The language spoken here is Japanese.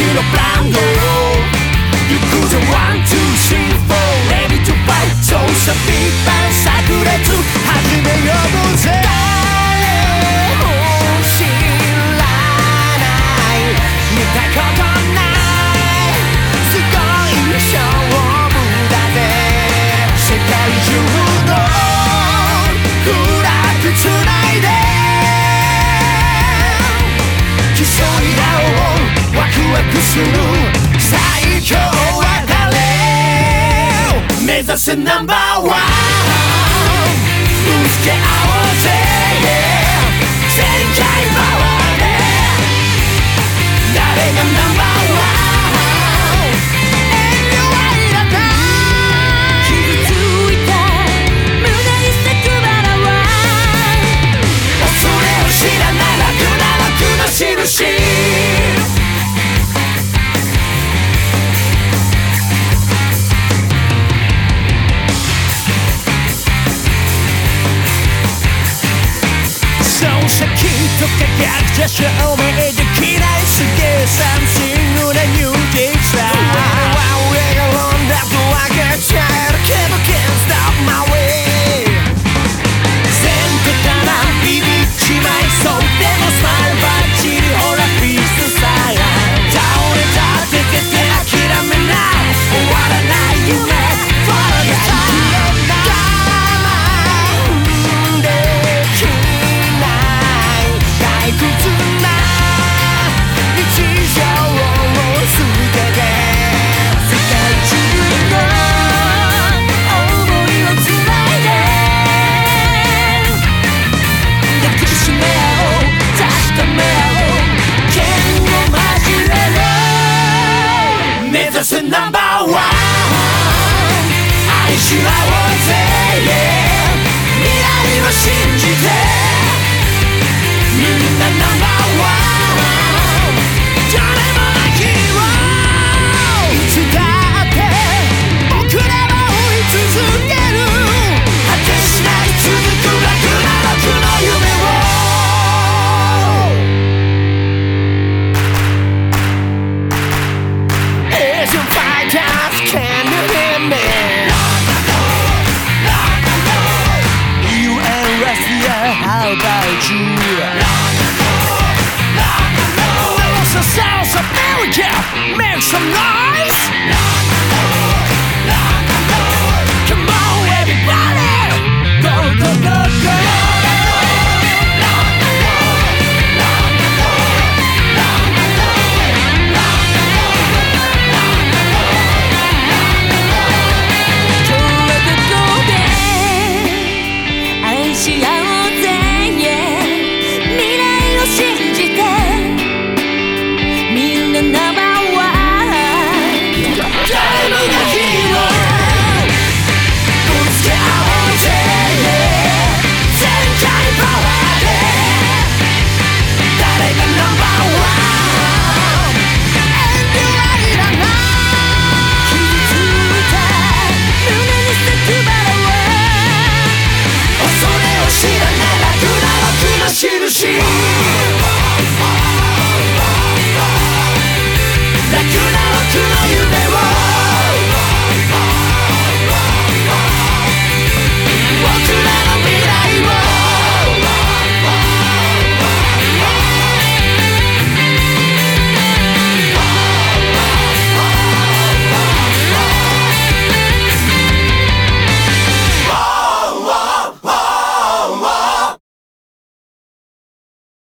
のブランド行くぞワンツースリーフォーレディトゥファイトそうさビッバン炸裂始めようぜ誰も知らない見たことないすごい勝負だぜ世界中のフラッグつないで競い合おうワクワクする最強は誰目指せナンバーワンぶつけ合おうぜ全開パワーで誰がナンバーワン遠慮はいらない傷ついた胸に咲くバラは恐れを知らない楽な印そうさきっと輝くじゃ証明できないすげえサムシングなニューディさ俺がロンダと分けちゃえるけど Can't stop my way 全部だなビビっちまいそうでもスマイルバッチリほらピースさえ倒れたって絶対諦めない終わらない夢 Follow the time 我慢できない退屈な日常を捨てて世界中の想いをつないで抱きしめ合おう確かめ合おう剣を交えろ目指せナンバーワン愛し合おうぜ未来を信じてみんなナンバーワン誰もないヒーローいつだって僕らは追い続ける果てしない続く楽の夢を Asian fighters can you hear me You and Russia how about you South America, make some noise!